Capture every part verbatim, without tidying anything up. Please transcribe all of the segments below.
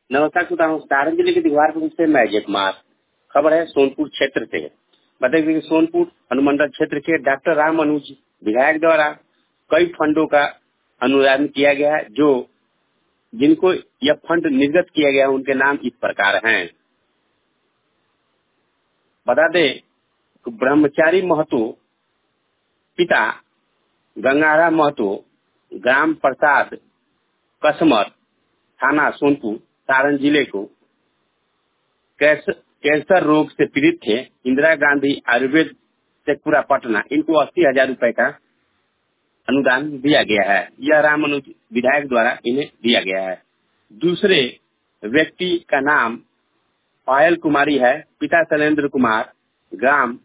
नमस्कार श्रोता हूँ सारण जिले के दीवारपुर से मैं अजय कुमार। खबर है सोनपुर क्षेत्र से। बताइए कि सोनपुर अनुमंडल क्षेत्र के डॉक्टर राम अनुज विधायक द्वारा कई फंडों का अनुदान किया गया है, जो जिनको यह फंड निर्गत किया गया है उनके नाम इस प्रकार हैं। बता दें कि ब्रह्मचारी महतो पिता गंगारा महतो, ग्राम प्रसाद कसमर, थाना सोनपुर, सारण जिले को कैंसर रोग से पीड़ित थे। इंदिरा गांधी आयुर्वेद शेखपुरा पटना, इनको अस्सी हजार रूपए का अनुदान दिया गया है। यह राम अनुज विधायक द्वारा इन्हें दिया गया है। दूसरे व्यक्ति का नाम पायल कुमारी है, पिता शैलेंद्र कुमार, ग्राम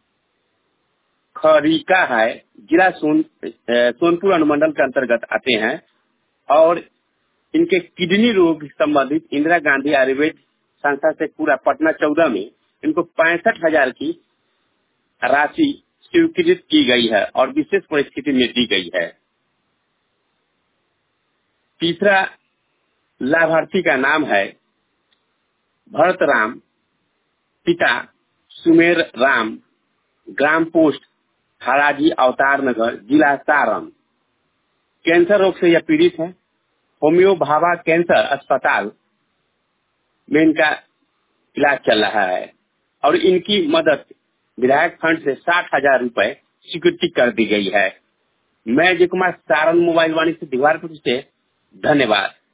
खरीका है, जिला सोन सोनपुर अनुमंडल के अंतर्गत आते हैं और इनके किडनी रोग संबंधित इंदिरा गांधी आयुर्वेद संस्था से पूरा पटना चौदह में इनको पैंसठ हजार की राशि स्वीकृत की गई है और विशेष परिस्थिति में दी गई है। तीसरा लाभार्थी का नाम है भरत राम, पिता सुमेर राम, ग्राम पोस्ट हराजी अवतार नगर, जिला सारण। कैंसर रोग से यह पीड़ित है। होम्यो भाभा कैंसर अस्पताल में इनका इलाज चल रहा है और इनकी मदद विधायक फंड से साठ हजार रूपए स्वीकृति कर दी गई है। मैं अजय कुमार, सारण मोबाइल वाणी से दीवारपुर से, धन्यवाद।